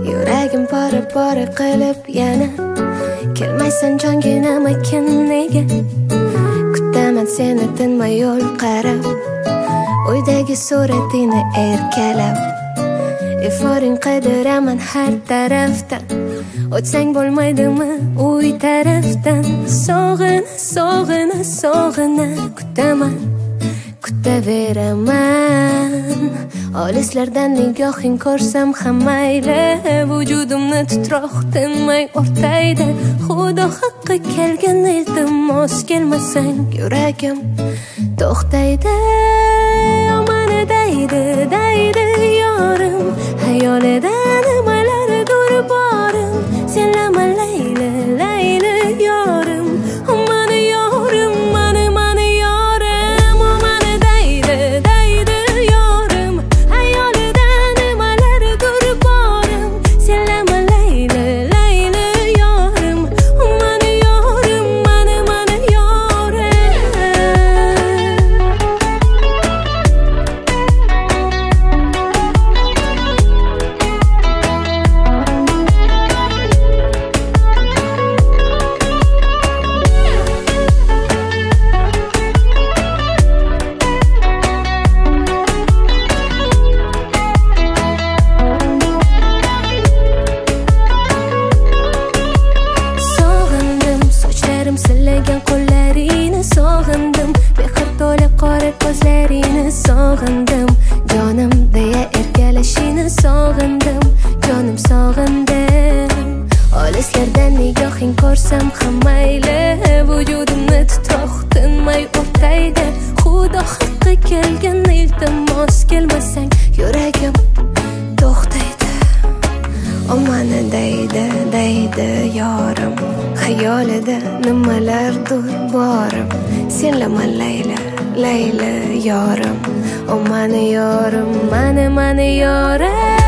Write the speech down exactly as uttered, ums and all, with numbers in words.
Yuragim pora pora qilib yana kelmaysan jonginam ekan nega kutaman seni tinmay yo'l qarab uydagi suratingni erkalab iforing qidiraman har tarafdan o'tsang bo'lmaydimi uy tarafdan sog'ina sog'ina sog'ina kutaman kutaveraman olislardan nigohing ko'rsam ham mayli vujudimni titroq tinmay o'rtaydi xudo haqqi kelgan iltimos kelmasang yuragim to'xtaydi omani daydi daydi yorim hayolida nimalardir borim senlama layli layli yorim mani yorim mani mani yorim mani daydi daydi yorim hayolida nimalardir borim senlama layli layli yorim mani yorim mani mani yorim sog'indim sochlarim silagan qo'llaringni sog'indim mehr to'la qora ko'zlaringni sog'indim jonim deya erkalashingni sog'indim jonim sog'indim olislardan nigohing ko'rsam ham mayli vujudimni titroq tinmay o'rtaydi xudo haqqi kelgan iltimos kelmasang yuragim to'xtaydi omani daydi daydi yorim hayolida nimalardir borim senlama layla layla yorim omani yorim mani mani yorim